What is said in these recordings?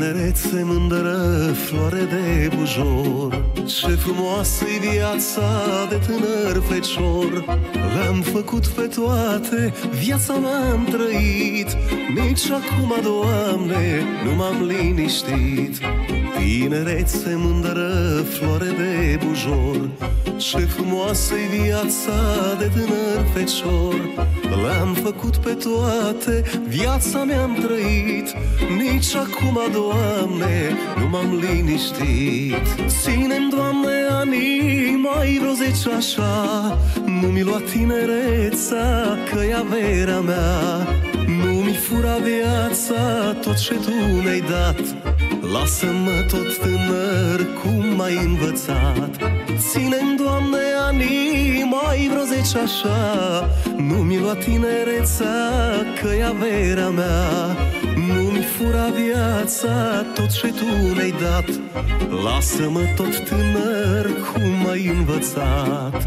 Tinerețe mândră, floare de bujor, ce frumoasă-i viața de tânăr fecior. Le-am făcut pe toate, viața m-am trăit, nici acum, Doamne, nu m-am liniștit. Tinerețe mândră, floare de bujor, ce frumoasă-i viața de tânăr fecior. Le-am făcut pe toate, viața mi-am trăit, nici acum, Doamne, nu m-am liniștit. Ține-mi, Doamne, anii, mai vreo 10 așa, nu mi lua tinereța, că-i averea mea. Nu mi fura viața tot ce Tu mi-ai dat, lasă-mă tot tânăr cum m-ai învățat. Ține-mi, Doamne, anii, mai vreo 10 așa, nu mi lua tinereța, că-i averea mea. Nu mi fura viața tot ce Tu mi-ai dat, lasă-mă tot tânăr cum m-ai învățat.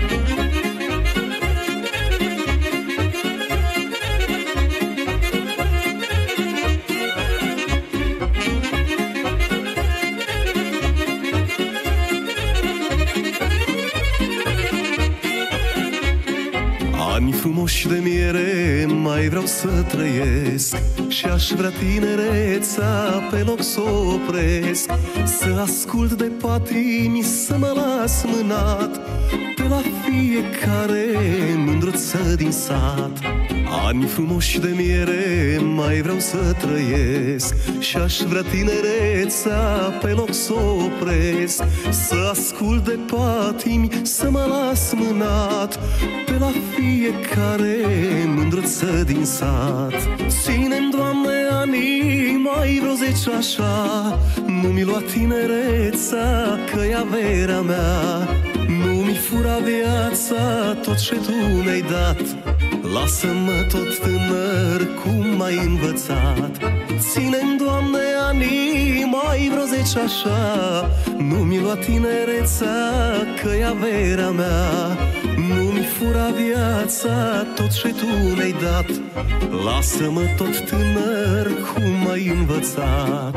Ani frumoși de miere mai vreau să trăiesc, și aș vrea tinereța pe loc să o opresc. Să ascult de patimi, să mă las mânat pe la fiecare mândruță din sat. Ani frumoși de miere mai vreau să trăiesc, și aș vrea tinereța pe loc să o opresc. Să ascult de patimi, să mă las mânat pe la fiecare mândruță din sat. Ține-mi, Doamne, anii, mai vreo 10 așa, nu mi lua tinereța, că-i averea mea. Nu mi fura viața tot ce Tu mi-ai dat, lasă-mă tot tânăr cum m-ai învățat. Ține-mi, Doamne, anii, mai vreo 10 așa, nu mi lua tinereța, că-i averea mea. Nu mi fura viața tot ce Tu mi-ai dat, lasă-mă tot tânăr cum m-ai învățat.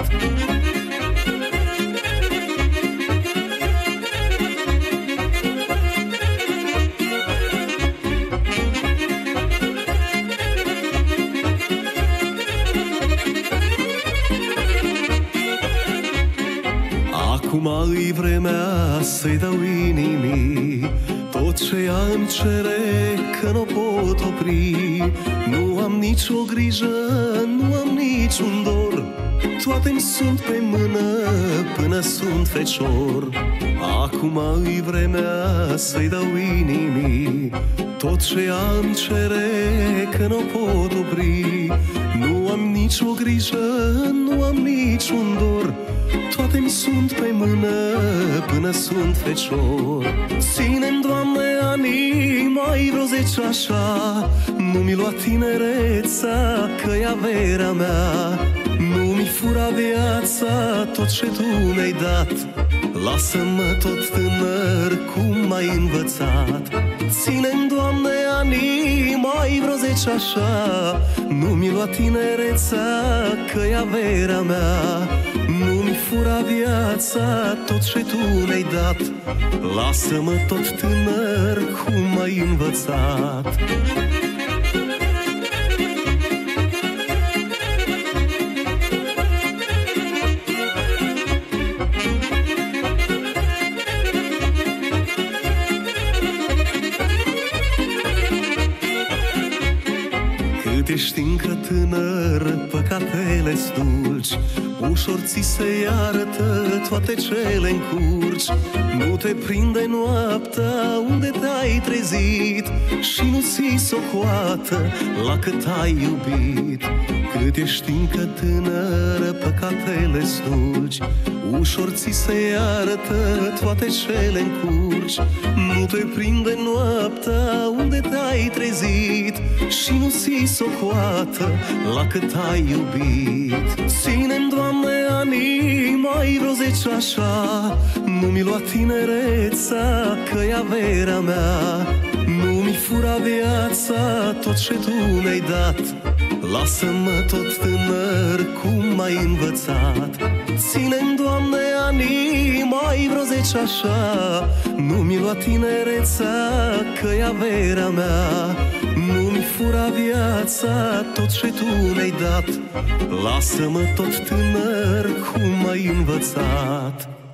Acum îi vremea să-i dau inimii tot ce ea îmi cere, că n-o pot opri. Nu am nicio grijă, nu am niciun dor, toate-mi sunt pe mână până sunt fecior. Acum îi vremea să-i dau inimii tot ce ea îmi cere, că n-o pot opri. Nu am nicio grijă, nu am niciun dor, toate-mi sunt pe mână până sunt fecior. Ține-mi, Doamne, anii, mai vreo 10 așa, nu mi lua tinereța, că-i averea mea. Nu mi fura viața tot ce Tu mi-ai dat, lasă-mă tot tânăr cum m-ai învățat. Ține-mi, Doamne, anii, mai vreo 10 așa, nu mi lua tinereța, că-i averea mea. Nu mi fura viața tot ce Tu mi-ai dat, lasă-mă tot tânăr cum m-ai învățat. Cât ești încă tânăr, păcatele-ți dulci, ușor ți se iartă toate cele încurci. Nu te prinde noaptea unde te-ai trezit, și nu ți socoată la cât ai iubit. Cât ești încă tânăr, păcatele-ți dulci, ușor ți se iartă toate cele încurci. Nu te prinde noaptea unde te-ai trezit, și nu ți socoată la cât ai iubit. Ține-mi, Doamne, anii, mai vreo 10 așa, nu mi lua tinereța, că-i averea mea. Nu mi fura viața tot ce Tu mi-ai dat, lasă-mă tot tânăr cum m-ai învățat. Ține-mi, Doamne, anii mai vreo 10 așa. Nu-mi lua tinerețea, că-i averea mea. Nu-mi fura viața, tot ce Tu mi-ai dat. Lasă-mă tot tânăr, cum m-ai învățat.